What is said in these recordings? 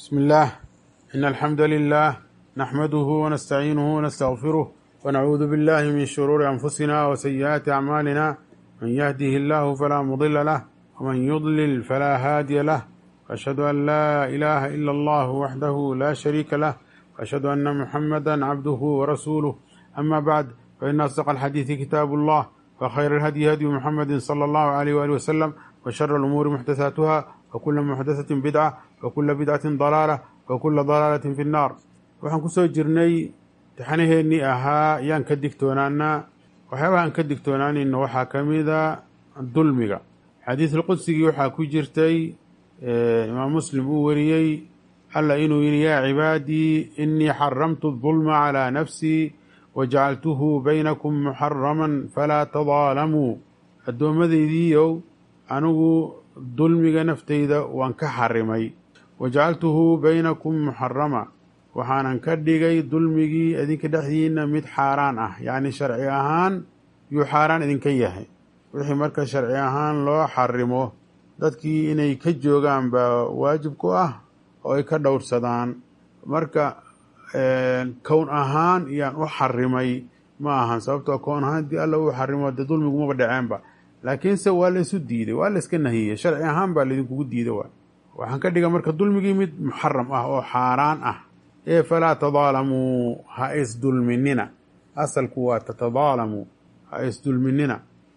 بسم الله إن الحمد لله نحمده ونستعينه ونستغفره ونعوذ بالله من شرور أنفسنا وسيئات أعمالنا من يهده الله فلا مضل له ومن يضلل فلا هادي له وأشهد أن لا إله إلا الله وحده لا شريك له وأشهد أن محمدا عبده ورسوله أما بعد فإن أصدق الحديث كتاب الله وخير الهدي هدي محمد صلى الله عليه وآله وسلم وشر الأمور محدثاتها وكل محدثة بدعة وكل بدعة ضلالة وكل ضلالة في النار. waxaan kusoo jirnay taxanaheennii ahaa yaan ka digtoonaanaa waxyaabaha aan ka digtoonaanayno waxaa ka mida dulmiga. xadiisulqudsigii waxaa ku jirtay imaam muslim uu wariyey alla inuu yidhi yaa cibaadii inii xaramtu الظulma calىa nafsii wajacaltuhu baynakum muxaraman falaa tadaalamuu. addoommadaydiiyow anigu dulmiga naftayda waan ka xarimay wajacaltuhu baynakum muxarama waxaanan ka dhigay dulmigii idinka dhexdiina mid xaaraan ah, yacni sharci ahaan yuu xaaraan idinka yahay. wixii marka sharci ahaan loo xarimo dadkii inay ka joogaan baa waajib ku ah oo ay ka dhowrsadaan. marka kown ahaan yaan u xarimay ma ahan, sababtoo kown ahaan haddii alla uu xarimo dee dulmigumaba dhaceenba, laakiinse waa la isu diiday, waa la iska nahiyey, sharci ahaan baa laydinkugu diiday. waxaan ka dhiga marka dulmigii mid muxaram ah oo xaaraan ah. falaa tadaalamuu, ha isdulminina. asalku waa tatadaalamuu, ha isdulminina.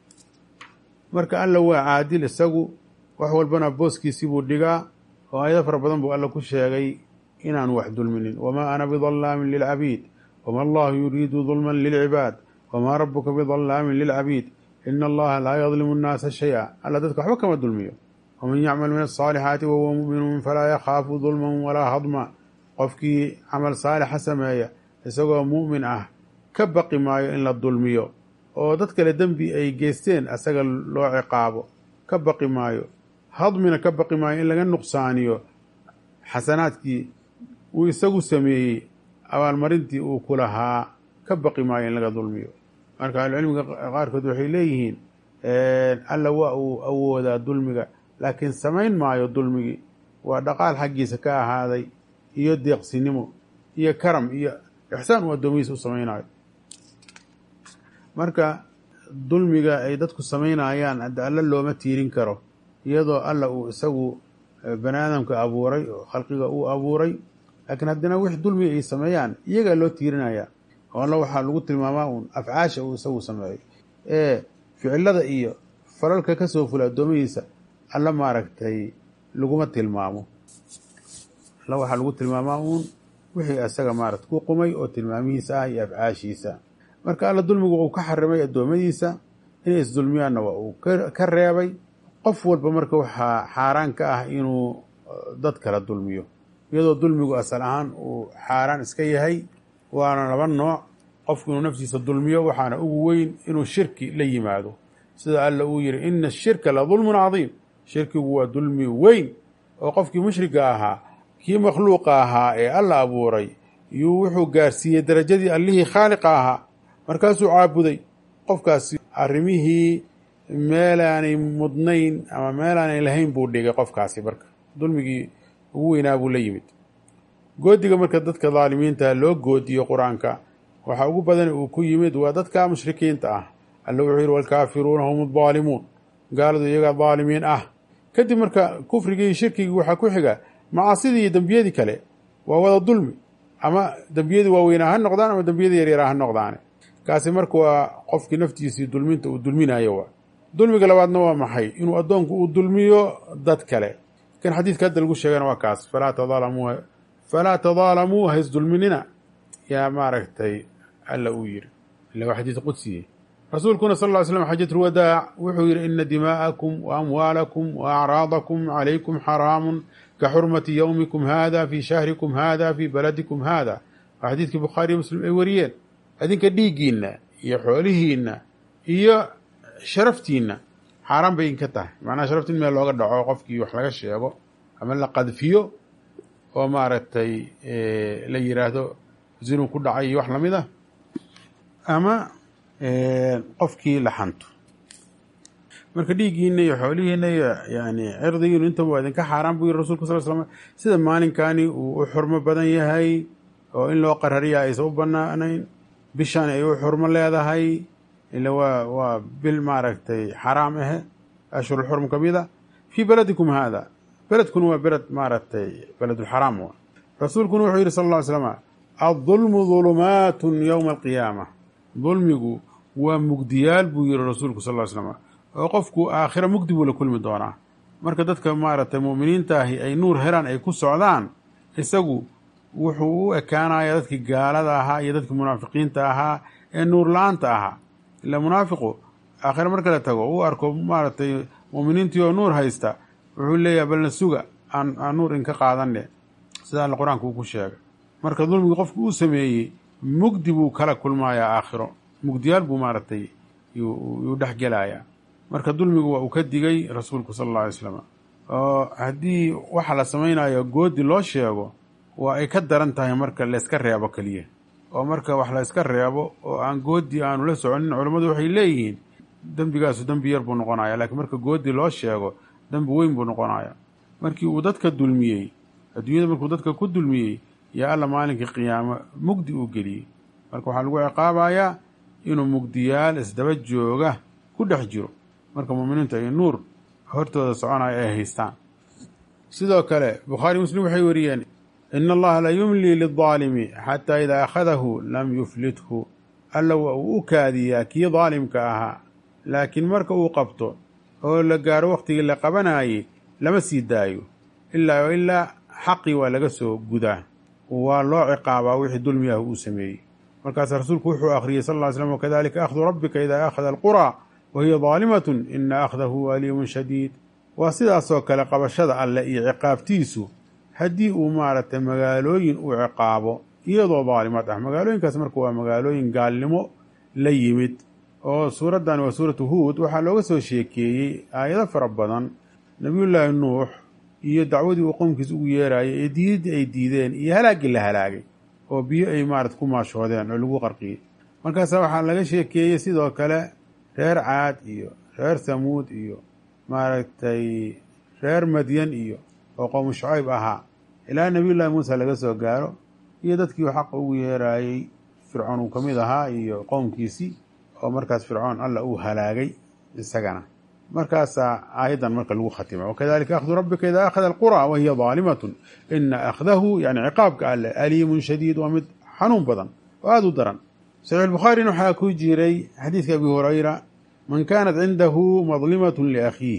marka alla waa caadil, isagu wax walbana booskiisii buu dhigaa, oo aayado fara badan buu alla ku sheegay inaanu wax dulminin. wamaa ana bidallaamin lilcabiid wama allahu yuriidu dulman lilcibaad wamaa rabuka bidallaamin lilcabiid ina allaha laa yadlimu nnaasa shay-a. alla dadka waxba kama dulmiyo. waman yacmal min asaalixaati wahuwa mu'minun falaa yakhaafu dulman walaa hadma. qofkii camal saalixa sameeya isagoo mu'min ah ka baqi maayo in la dulmiyo oo dad kale dembi ay geysteen asaga loo ciqaabo, ka baqi maayo. hadmina ka baqi maayo in laga nuqsaaniyo xasanaadkii uu isagu sameeyey, abaalmarintii uu ku lahaa, ka baqi maayo in laga dulmiyo. marka ahlucilmiga qaarkood waxay leeyihiin alla waa uu awoodaa dulmiga, laakiin samayn maayo dulmigii. waa dhaqaal xaggiisa ka ahaaday iyo deeqsinimo iyo karam iyo ixsaan uu addoomihiisa u samaynayo. marka dulmiga ay dadku samaynayaan hadda alla looma tiirin karo, iyadoo alla uu isagu bani aadamka abuuray oo khalqiga uu abuuray, laakiin haddana wix dulmiga ay sameeyaan iyagaa loo tiirinaya. oo alla waxaa lagu tilmaamaa uun afcaasha uu isagu sameeyo. ficilada iyo falalka ka soo fula addoomihiisa alla maaragtay laguma tilmaamo. alla waxaa lagu tilmaamaa uun wixii asaga maaragta ku qumay oo tilmaamihiisa ah iyo afcaashiisa. marka alla dulmigu uu ka xarimay addoommadiisa inay isdulmiyaanna waa uu ka reebay. qof walba marka waxaa xaaraan ka ah inuu dad kala dulmiyo, iyadoo dulmigu asal ahaan uu xaaraan iska yahay. waana laba nooc: qofku inuu naftiisa dulmiyo, waxaana ugu weyn inuu shirki la yimaado, sida alla uu yihi ina ashirka la dulmun cadiim. shirkigu waa dulmi weyn oo qofkii mushriga ahaa, kii makhluuqa ahaa ee alla abuuray, yuu wuxuu gaarsiiyey darajadii allihii khaaliqa ahaa, markaasuu caabuday. qofkaasi arrimihii meelaanay mudnayn ama meelaanay lahayn buu dhigay. qofkaasi marka dulmigii ugu weynaa buu la yimid. goodiga marka dadka daalimiinta loo goodiyo qur-aanka waxaa ugu badan uu ku yimid waa dadka mushrikiinta ah. alla wuxuu yihi waalkaafiruuna hum adaalimuun, gaaladu iyagaa daalimiin ah. kadib marka kufrigii iyo shirkigii waxaa ku xiga macaasidii iyo dembiyadii kale. waa wada dulmi, ama dembiyadii waaweynaa ha noqdaan ama dembiyadii yaryaraa ha noqdaane. kaasi marka waa qofkii naftiisii dulminta uu dulminayo. waa dulmiga labaadna waa maxay? inuu addoonku uu dulmiyo dad kale. kan xadiidka hadda lagu sheegana waa kaas, falaa tadaalamuu, ha isdulminina yaa maaragtay alla uu yidhi. ila waa xadiid qudsiye. rasuulkuna sal ll ly slam xajat lwadaac wuxuu yidhi ina dimaa'akum wa amwaalakum wa acraadakum calaykum xaraamun ka xurmati yowmikum hada fii shahrikum hada fii baladikum hada. waa xadiidkii bukhaariyo muslim ay wariyeen. idinka dhiiggiinna iyo xoolihiinna iyo sharaftiinna xaaraan bay idinka tahay. macnaha sharafti in meel looga dhaco, qofkii wax laga sheego ama la qadfiyo oo maaragtay la yidhaahdo zinuu ku dhacay iyo wax lamid ah, ama qofkii la xanto. marka dhiiggiina iyo xoolihiina iyo yani cirdigiinu intaba waa idinka xaaraan buu yiri rasulka sal slam sida maalinkani uu u xurmo badan yahay oo in loo qarariya aysan u banaanayn bishaan ay u xurmo leedahay ila waa bil maaragtay xaraam ahe ashhur xurm kamida fii beladikum hada beledkuna waa beled maaragtay beledulxaraam wa rasuulkuna wuxuu yidhi sal lla ly slama aلظulmu ظulumaatu ywma alqiyaama dulmigu waa mugdiyaal buu yihi rasuulku sal ly slama oo qofku aakhira mugdi buu la kulmi doonaa marka dadka maaragtay mu'miniinta ahi ay nuur helaan ay ku socdaan isagu wuxuu u ekaanaya dadkii gaalada ahaa iyo dadkii munaafiqiinta ahaa ee nuur la-aanta ahaa ila munaafiqu aakhira marka la tago uu arko maaragtay mu'miniintii oo nuur haysta wuxuu leeyahay balna suga aan nuur inka qaadane sida alla qur-aanka uu ku sheegay marka dulmigii qofku uu sameeyey mugdi buu kala kulmayaa aakhiro mugdiyaal buu maaragtay yuu dhex gelayaa marka dulmigu waa uu ka digay rasuulku sala alla alay slam oo haddii waxa la samaynayo goodi loo sheego waa ay ka daran tahay marka layska reebo keliya oo marka wax la yska reebo oo aan goodi aanu la soconin culammadu waxay leeyihiin dembigaasu dembi yar buu noqonaya laakiin marka goodi loo sheego dembi weyn buu noqonaya markii uu dadka dulmiyey adduunyada markuu dadka ku dulmiyey yaa alla maalinkii qiyaamo mugdi uu geliyey marka waxaa lagu ciqaabayaa inuu mugdiyaal isdaba jooga ku dhex jiro marka muuminiintu ay nuur hortooda soconaya ay haystaan sidoo kale bukhaari muslim waxay wariyeen ina allaha la yumlii lidaalimi xataa idaa akhadahu lam yuflithu alla waa uu u kaadiyaa kii daalimka ahaa laakiin marka uu qabto oo la gaaro wakhtigii la qabanayey lama sii daayo ilaa xaqii waa laga soo gudaa waa loo ciqaabaa wixii dulmi ah uu sameeyey markaasa rasuulku wuxuu akhriyey sal ll ly slam wakadalika akhdu rabbika idaa akhada alquraa wa hiya daalimatun ina akhdahu aliimun shadiid waa sidaasoo kale qabashada alleh iyo ciqaabtiisu haddii uu maaragtay magaalooyin uu ciqaabo iyadoo daalimad ah magaalooyinkaas marka waa magaalooyin gaalnimo la yimid oo suuraddan waa suuratu huud waxaa looga soo sheekeeyey aayado fara badan nebiyullaahi nuux iyo dacwadii uu qowmkiis ugu yeerayay ee diidaddii ay diideen iyo halaaggii la halaagay oo biyo ay maarata ku maashoodeen oo lagu qarqiyey markaasa waxaa laga sheekeeyey sidoo kale reer caad iyo reer samuud iyo maaragtay reer madyan iyo oo qowmu shucayb ahaa ilaa nebiyullaahi muusa laga soo gaaro iyo dadkii xaqa ugu yeeraayey fircoon uu ka mid ahaa iyo qowmkiisii oo markaas fircoon alla uu halaagay isagana markaasaa aayaddan marka lagu khatima wakadalika akhdu rabbika idaa akhada alquraa wa hiya daalimatun ina akhdahu yani ciqaabka alleh aliimun shadiid waa mid xanuun badan oo aada u daran saxiix bukhaarina waxaa ku jiray xadiidka abi hurayra man kaanat cindahu madlimatun liakhiih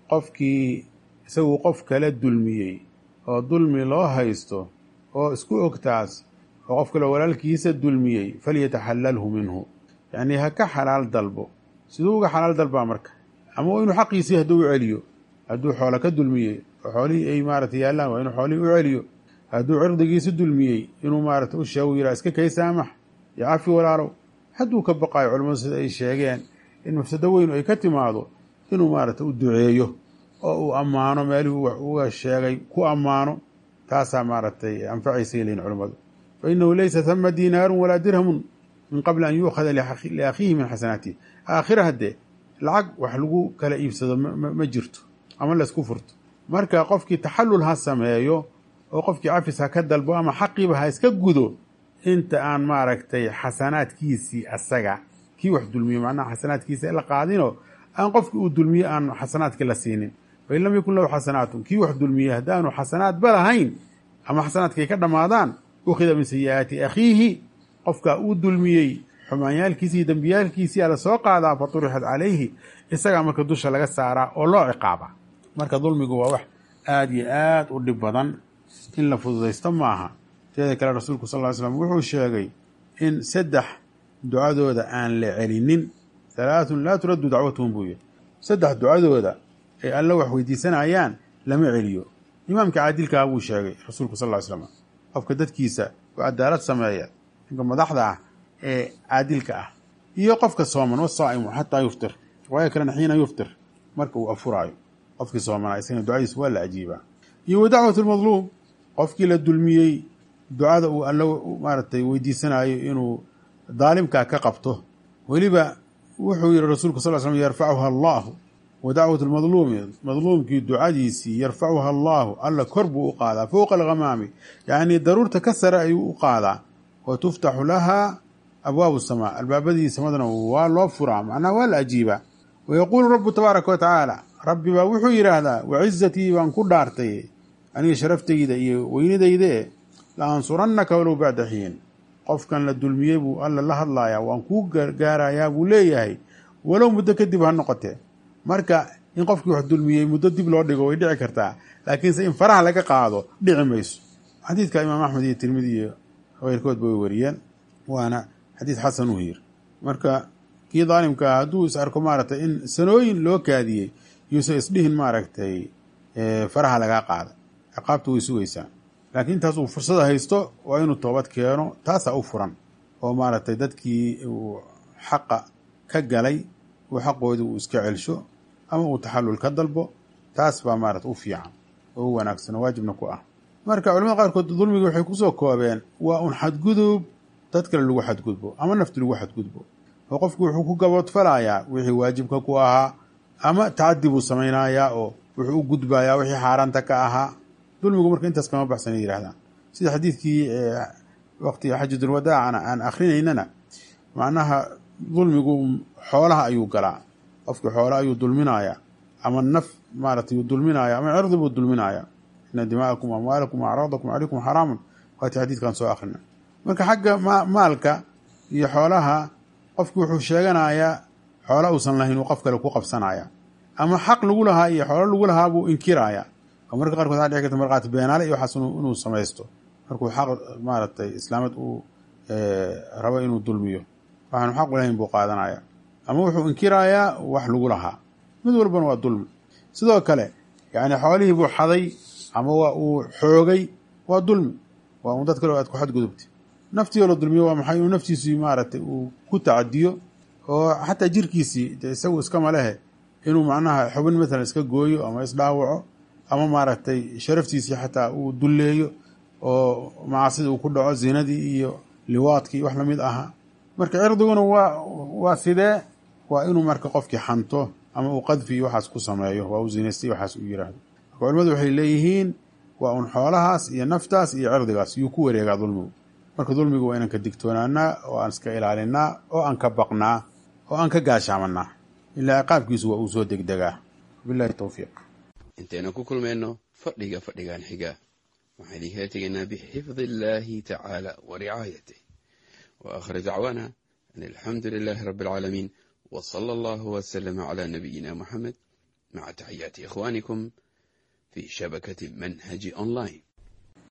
qofkii isagu qof kala dulmiyey oo dulmi loo haysto oo isku ogtaas oo qof kale walaalkiisa dulmiyey falyataxalalhu minhu yacnii ha ka xalaal dalbo siduu uga xalaal dalbaa marka ama waa inuu xaqiisii hadduu u celiyo hadduu xoolo ka dulmiyey oo xoolihii ay maarata yaallaan waa inuu xoolihii u celiyo hadduu cirdigiisi dulmiyey inuu maarata u sheego yidhaha iska kay saamax iyo cafi walaalow hadduu ka baqaayo culimmadu sida ay sheegeen in mafsado weynu ay ka timaado inuu maarata u duceeyo oo uu ammaano meelihii wax uga sheegay ku ammaano taasaa maaragtay anfacaysay leyin culimmadu fa innahu laysa hama diinaarun walaa dirhamun min qabli an yuukhada liakhiihi min xasanaatihi aakhira haddee lacag wax lagu kala iibsado ma jirto ama laysku furto marka qofkii taxallul ha sameeyo oo qofkii cafis ha ka dalbo ama xaqiiba ha iska gudo inta aan maaragtay xasanaadkiisii asaga kii wax dulmiyo macnaha xasanaadkiisa la qaadino aan qofkii uu dulmiye aan xasanaadkii la siinin fain lam yakun lahu xasanaatun kii wax dulmiyey haddaanu xasanaadba lahayn ama xasanaadkay ka dhammaadaan ukhida min sayi'aati akhiihi qofkaa uu dulmiyey xumaanyaalkiisii iyo dembiyaalkiisii ala soo qaadaa fa turixat calayhi isagaa marka dusha laga saaraa oo loo ciqaaba marka dulmigu waa wax aada iyo aad u dhib badan in la fududaysto maaha teeda kale rasuulku sal ly slam wuxuu sheegay in 3 ducadooda aan la celinin 3 laa turaddu dacwatuhum buu yihi 3 ducadooda ay alla wax weydiisanayaan lama celiyo imaamka caadilkaa buu sheegay rasuulku sal ly slam qofka dadkiisa oo cadaalad sameeya ninka madaxda ah ee caadilka ah iyo qofka sooman wasaa'imu xataa yuftir riwaaya kalena xiina yuftir marka uu afuraayo qofkii soomanaa isagana ducadiisa waa la ajiibaa iyo wa dacwat almadluum qofkii la dulmiyey ducada uu alla maaragtay weydiisanayo inuu daalimkaa ka qabto weliba wuxuu yihi rasuulku sal l slam yarfacuha allahu ودعوة المظلوم مظلوم كي دعاديسي يرفعها الله ألا كرب وقاضى فوق الغمام يعني ضرور تكسر أي وقاضى وتفتح لها أبواب السماء الباب دي سمدنا والوفرة معناها والأجيبة ويقول رب تبارك وتعالى ربي بوحو يراهدا وعزتي وانكو دارتي أني شرفتي دي ويندي دي لأنصرنك ولو بعد حين قف كان للدلمية بو ألا الله الله يا وانكو قارا يا بوليه ولو مدة كدب هالنقطة marka in qofkii wax dulmiyay muddo dib loo dhigo way dhici kartaa laakiin in faraha laga qaado dhici mayso xadiidka imaam Ahmad iyo Tirmidhi iyo غيرkood bay wariyeen waana xadiid xasan u hir marka kii daalimka haduu is arko maartay in sanooyin loo kaadiyay yuusa isdhihin maartay faraha laga qaado ciqaabtu way sugaysaa laakiin taas uu fursad haysto waa inuu toobad keeno taas u furan oo maartay dadkii xaqa ka galay uu xaqoodu iska celsho ama uu taxallul ka dalbo taas baa maarad u fiican oo wanaagsan waajibna ku ah marka culimada qaarkood dulmiga waxay ku soo koobeen waa un xadgudub dadka lagu xadgudbo ama naftu lagu xadgudbo oo qofku wuxuu ku gabad falaaya wixii waajibka ku ahaa ama taadibu sameeynaya oo wuxuu u gudbaaya wixii xaaraanta ka ahaa dulmigu marka intaas kama baxsan yiraahdaan sida xadiidkii waqti xajjatul wadaa'a aan akhrineynana macnaha dulmigu xoolaha ayuu galaa qofka xoolaha ayuu dulminaaya ama naf maartay uu dulminaaya ama cirdi buu dulminaaya inna dima'akum wa amwalakum wa a'radakum alaykum haramun waati xadiidkan soo akhrina marka xagga maalka iyo xoolaha qofku wuxuu sheeganayaa xoola uusan lahayn uu qof kale ku qabsanaya ama xaq lagu lahaa iyo xoolo lagu lahaa buu inkiraaya marka qaarkood waxa dhici karta marqaat beenaale iyo waxa inuu sameeysto markuu xaq maartay islaamad uu rabo inuu dulmiyo waxaan xaq u lahayn buu qaadanaya ama wuxuu inkirayaa wax lagu lahaa mid walbana waa dulmi sidoo kale yani xoolihii buu xaday ama waa uu xoogay waa dulmi waa un dad kale aad ku xadgudubtay naftii la dulmiyo waa maxay inuu naftiisii maaragtay uu ku tacadiyo oo xataa jirkiisii isagu iska malehe inuu macnaha xubin maalan iska gooyo ama isdhaawaco ama maaragtay sharaftiisii xataa uu dulleeyo oo macaasida uu ku dhaco zinadii iyo liwaadkii wax lamid ahaa marka cirdiguna waa sidee waa inuu marka qofkii xanto ama uu qadfi waxaas ku sameeyo waa uu zinaystay waxaas uu yiraahdo marka culimadu waxay leeyihiin waa un xoolahaas iyo naftaas iyo cirdigaas yuu ku wareegaa dulmigu marka dulmigu waa inaan ka digtoonaanaa oo aan iska ilaalinaa oo aan ka baqnaa oo aan ka gaashaamanaa ilaa ciqaabkiisu waa uu soo degdegaa billahi tawfiiq intayna ku kulmayno fadhigan xiga waxaan idinkaga tegaynaa bixifdi illaahi tacaala wa ricaayatih وآخر دعوانا أن الحمد لله رب العالمين وصلى الله وسلم على نبينا محمد مع تحيات إخوانكم في شبكة منهج أونلاين.